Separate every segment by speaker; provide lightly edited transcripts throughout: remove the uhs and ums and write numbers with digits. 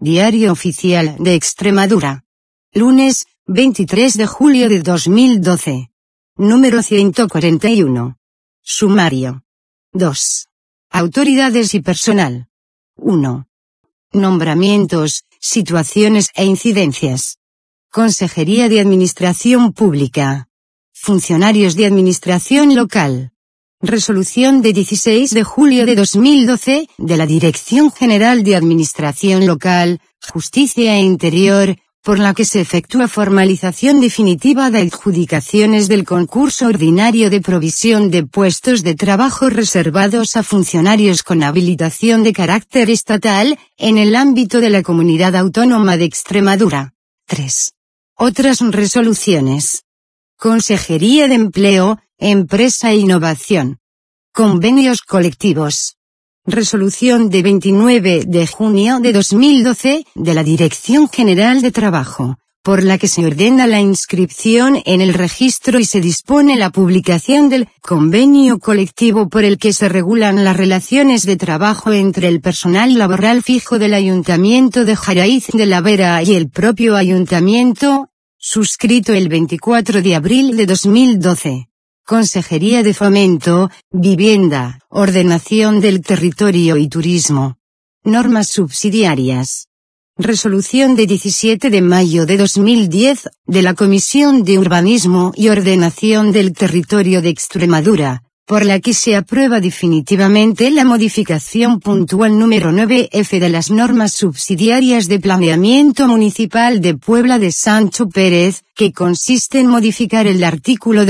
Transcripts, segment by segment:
Speaker 1: Diario Oficial de Extremadura. Lunes, 23 de julio de 2012. Número 141. Sumario. 2. Autoridades y personal. 1. Nombramientos, situaciones e incidencias. Consejería de Administración Pública. Funcionarios de Administración Local. Resolución de 16 de julio de 2012, de la Dirección General de Administración Local, Justicia e Interior, por la que se efectúa formalización definitiva de adjudicaciones del concurso ordinario de provisión de puestos de trabajo reservados a funcionarios con habilitación de carácter estatal, en el ámbito de la Comunidad Autónoma de Extremadura. 3. Otras resoluciones. Consejería de Empleo, Empresa e Innovación. Convenios colectivos. Resolución de 29 de junio de 2012, de la Dirección General de Trabajo, por la que se ordena la inscripción en el registro y se dispone la publicación del convenio colectivo por el que se regulan las relaciones de trabajo entre el personal laboral fijo del Ayuntamiento de Jaraíz de la Vera y el propio Ayuntamiento, suscrito el 24 de abril de 2012. Consejería de Fomento, Vivienda, Ordenación del Territorio y Turismo. Normas subsidiarias. Resolución de 17 de mayo de 2010, de la Comisión de Urbanismo y Ordenación del Territorio de Extremadura, por la que se aprueba definitivamente la modificación puntual número 9F de las normas subsidiarias de planeamiento municipal de Puebla de Sancho Pérez, que consiste en modificar el artículo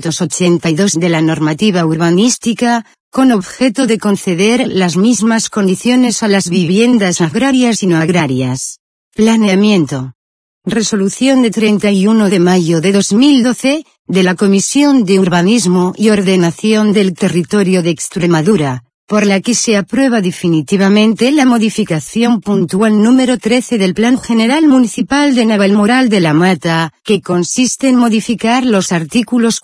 Speaker 1: 282 de la normativa urbanística, con objeto de conceder las mismas condiciones a las viviendas agrarias y no agrarias. Planeamiento. Resolución de 31 de mayo de 2012, de la Comisión de Urbanismo y Ordenación del Territorio de Extremadura, por la que se aprueba definitivamente la modificación puntual número 13 del Plan General Municipal de Navalmoral de la Mata, que consiste en modificar los artículos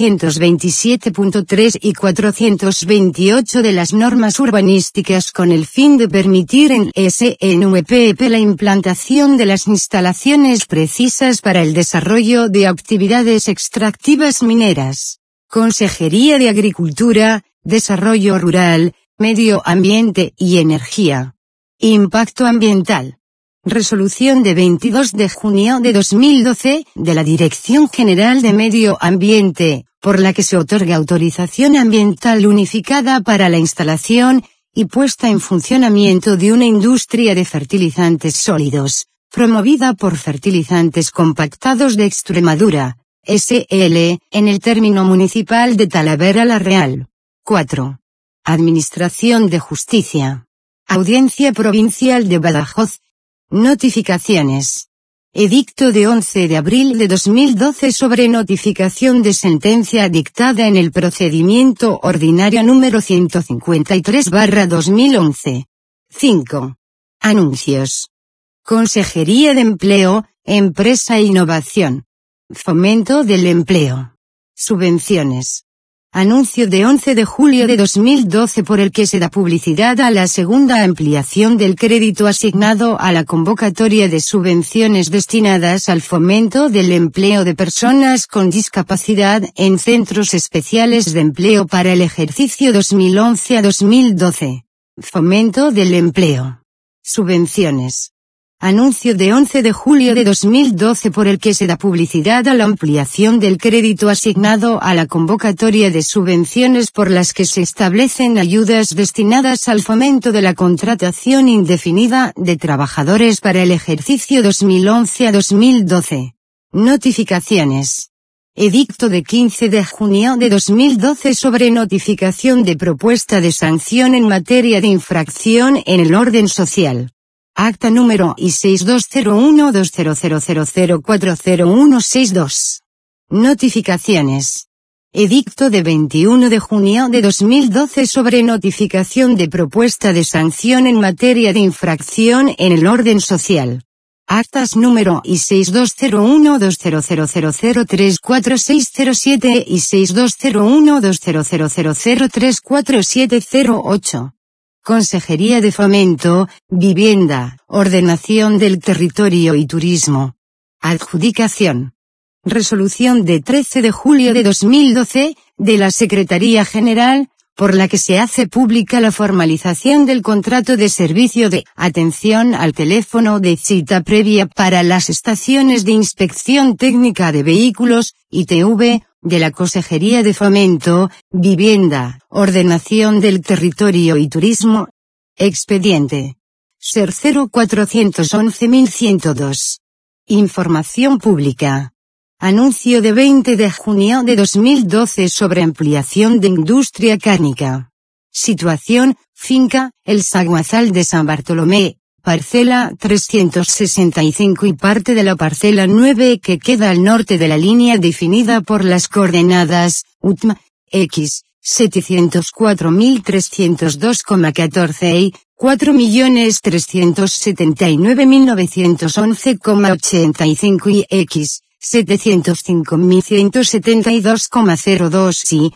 Speaker 1: 427.3 y 428 de las normas urbanísticas con el fin de permitir en SNVPP la implantación de las instalaciones precisas para el desarrollo de actividades extractivas mineras. Consejería de Agricultura, Desarrollo Rural, Medio Ambiente y Energía. Impacto ambiental. Resolución de 22 de junio de 2012, de la Dirección General de Medio Ambiente, por la que se otorga autorización ambiental unificada para la instalación y puesta en funcionamiento de una industria de fertilizantes sólidos, promovida por Fertilizantes Compactados de Extremadura, SL, en el término municipal de Talavera la Real. 4. Administración de Justicia. Audiencia Provincial de Badajoz. Notificaciones. Edicto de 11 de abril de 2012 sobre notificación de sentencia dictada en el procedimiento ordinario número 153/2011. 5. Anuncios. Consejería de Empleo, Empresa e Innovación. Fomento del empleo. Subvenciones. Anuncio de 11 de julio de 2012 por el que se da publicidad a la segunda ampliación del crédito asignado a la convocatoria de subvenciones destinadas al fomento del empleo de personas con discapacidad en centros especiales de empleo para el ejercicio 2011 a 2012. Fomento del empleo. Subvenciones. Anuncio de 11 de julio de 2012 por el que se da publicidad a la ampliación del crédito asignado a la convocatoria de subvenciones por las que se establecen ayudas destinadas al fomento de la contratación indefinida de trabajadores para el ejercicio 2011 a 2012. Notificaciones. Edicto de 15 de junio de 2012 sobre notificación de propuesta de sanción en materia de infracción en el orden social. Acta número I62012000040162. Notificaciones. Edicto de 21 de junio de 2012 sobre notificación de propuesta de sanción en materia de infracción en el orden social. Actas número I62012000034607 y I62012000034708. Consejería de Fomento, Vivienda, Ordenación del Territorio y Turismo. Adjudicación. Resolución de 13 de julio de 2012, de la Secretaría General, por la que se hace pública la formalización del contrato de servicio de atención al teléfono de cita previa para las estaciones de inspección técnica de vehículos, ITV, de la Consejería de Fomento, Vivienda, Ordenación del Territorio y Turismo. Expediente. SER 0411102. Información pública. Anuncio de 20 de junio de 2012 sobre ampliación de industria cárnica. Situación, finca, El Saguazal de San Bartolomé, parcela 365 y parte de la parcela 9 que queda al norte de la línea definida por las coordenadas, UTM, X, 704.302,14 y 4.379.911,85 y X, 705.172,02 y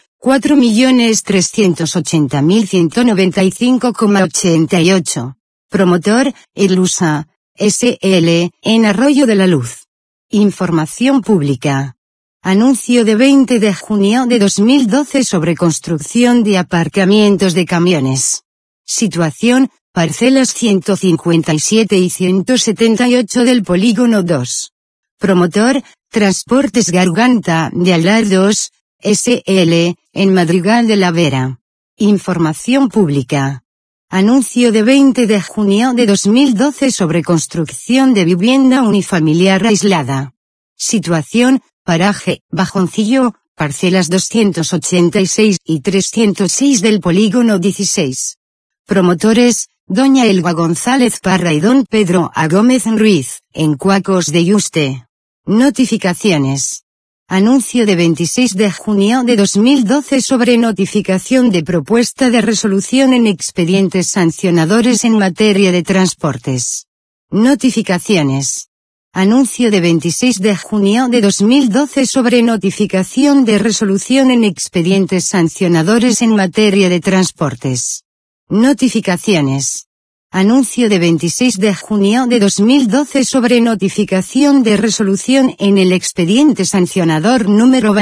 Speaker 1: 4.380.195,88. Promotor, Elusa, S.L., en Arroyo de la Luz. Información pública. Anuncio de 20 de junio de 2012 sobre construcción de aparcamientos de camiones. Situación, parcelas 157 y 178 del polígono 2. Promotor, Transportes Garganta de Alardos, S.L., en Madrigal de la Vera. Información pública. Anuncio de 20 de junio de 2012 sobre construcción de vivienda unifamiliar aislada. Situación, paraje, Bajoncillo, parcelas 286 y 306 del polígono 16. Promotores, Doña Elba González Parra y Don Pedro A. Gómez Ruiz, en Cuacos de Yuste. Notificaciones. Anuncio de 26 de junio de 2012 sobre notificación de propuesta de resolución en expedientes sancionadores en materia de transportes. Notificaciones. Anuncio de 26 de junio de 2012 sobre notificación de resolución en expedientes sancionadores en materia de transportes. Notificaciones. Anuncio de 26 de junio de 2012 sobre notificación de resolución en el expediente sancionador número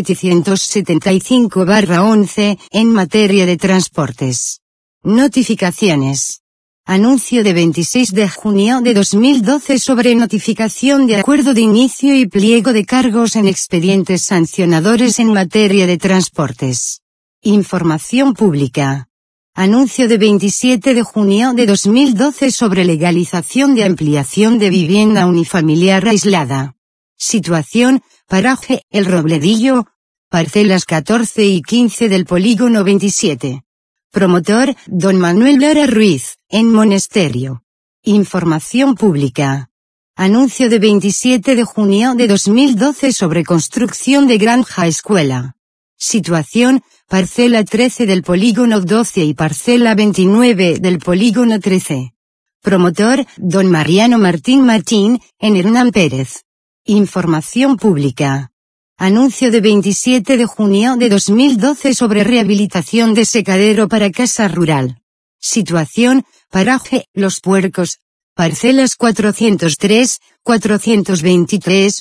Speaker 1: 1775/11 en materia de transportes. Notificaciones. Anuncio de 26 de junio de 2012 sobre notificación de acuerdo de inicio y pliego de cargos en expedientes sancionadores en materia de transportes. Información pública. Anuncio de 27 de junio de 2012 sobre legalización de ampliación de vivienda unifamiliar aislada. Situación, paraje, El Robledillo, parcelas 14 y 15 del polígono 27. Promotor, Don Manuel Lara Ruiz, en Monesterio. Información pública. Anuncio de 27 de junio de 2012 sobre construcción de granja escuela. Situación, parcela 13 del polígono 12 y parcela 29 del polígono 13. Promotor, Don Mariano Martín, en Hernán Pérez. Información pública. Anuncio de 27 de junio de 2012 sobre rehabilitación de secadero para casa rural. Situación, paraje, Los Puercos, parcelas 403, 423,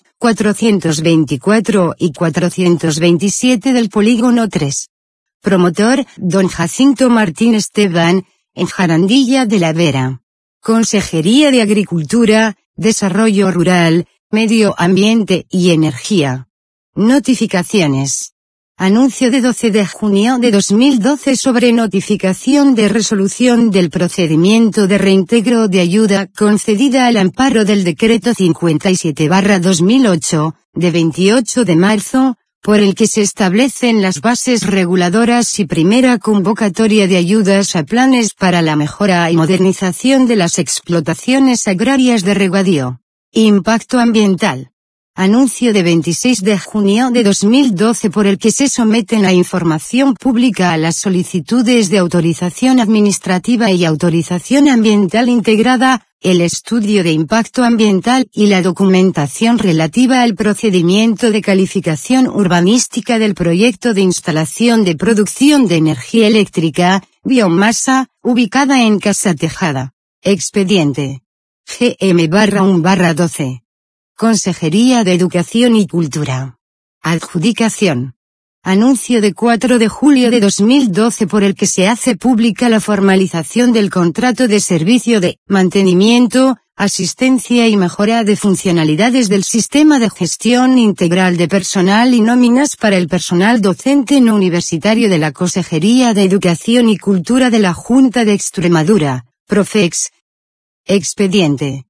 Speaker 1: 424 y 427 del polígono 3. Promotor, Don Jacinto Martín Esteban, en Jarandilla de la Vera. Consejería de Agricultura, Desarrollo Rural, Medio Ambiente y Energía. Notificaciones. Anuncio de 12 de junio de 2012 sobre notificación de resolución del procedimiento de reintegro de ayuda concedida al amparo del Decreto 57/2008, de 28 de marzo, por el que se establecen las bases reguladoras y primera convocatoria de ayudas a planes para la mejora y modernización de las explotaciones agrarias de regadío. Impacto ambiental. Anuncio de 26 de junio de 2012 por el que se someten a información pública a las solicitudes de autorización administrativa y autorización ambiental integrada, el estudio de impacto ambiental y la documentación relativa al procedimiento de calificación urbanística del proyecto de instalación de producción de energía eléctrica, biomasa, ubicada en Casa Tejada. Expediente GM-1/12. Consejería de Educación y Cultura. Adjudicación. Anuncio de 4 de julio de 2012 por el que se hace pública la formalización del contrato de servicio de mantenimiento, asistencia y mejora de funcionalidades del sistema de gestión integral de personal y nóminas para el personal docente no universitario de la Consejería de Educación y Cultura de la Junta de Extremadura, Profex. Expediente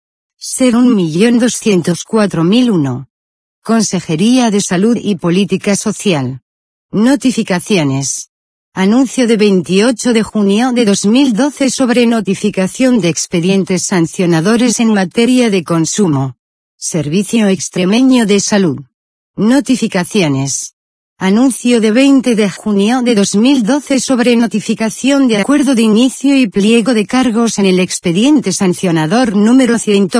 Speaker 1: 01.204.001. Consejería de Salud y Política Social. Notificaciones. Anuncio de 28 de junio de 2012 sobre notificación de expedientes sancionadores en materia de consumo. Servicio Extremeño de Salud. Notificaciones. Anuncio de 20 de junio de 2012 sobre notificación de acuerdo de inicio y pliego de cargos en el expediente sancionador número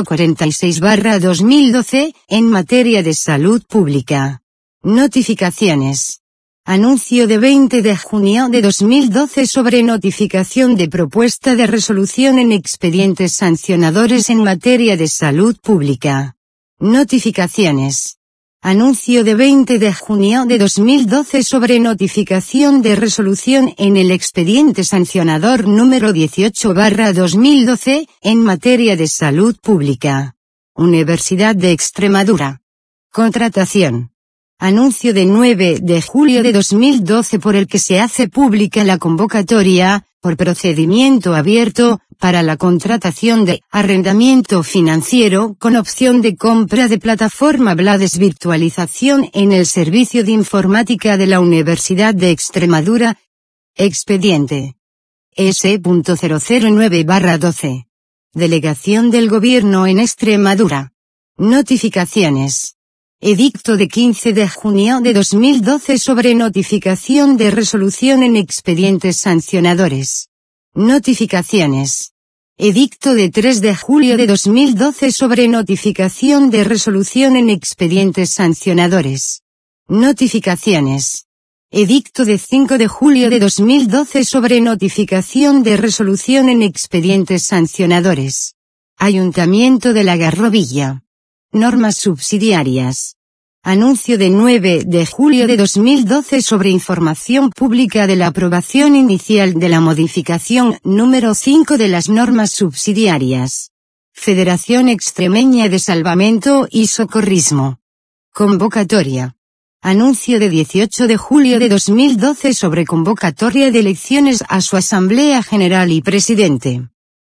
Speaker 1: 146/2012, en materia de salud pública. Notificaciones. Anuncio de 20 de junio de 2012 sobre notificación de propuesta de resolución en expedientes sancionadores en materia de salud pública. Notificaciones. Anuncio de 20 de junio de 2012 sobre notificación de resolución en el expediente sancionador número 18/2012, en materia de salud pública. Universidad de Extremadura. Contratación. Anuncio de 9 de julio de 2012 por el que se hace pública la convocatoria, por procedimiento abierto, para la contratación de arrendamiento financiero con opción de compra de plataforma Blades Virtualización en el Servicio de Informática de la Universidad de Extremadura. Expediente S.009/12. Delegación del Gobierno en Extremadura. Notificaciones. Edicto de 15 de junio de 2012 sobre notificación de resolución en expedientes sancionadores. Notificaciones. Edicto de 3 de julio de 2012 sobre notificación de resolución en expedientes sancionadores. Notificaciones. Edicto de 5 de julio de 2012 sobre notificación de resolución en expedientes sancionadores. Ayuntamiento de La Garrovilla. Normas subsidiarias. Anuncio de 9 de julio de 2012 sobre información pública de la aprobación inicial de la modificación número 5 de las normas subsidiarias. Federación Extremeña de Salvamento y Socorrismo. Convocatoria. Anuncio de 18 de julio de 2012 sobre convocatoria de elecciones a su Asamblea General y Presidente.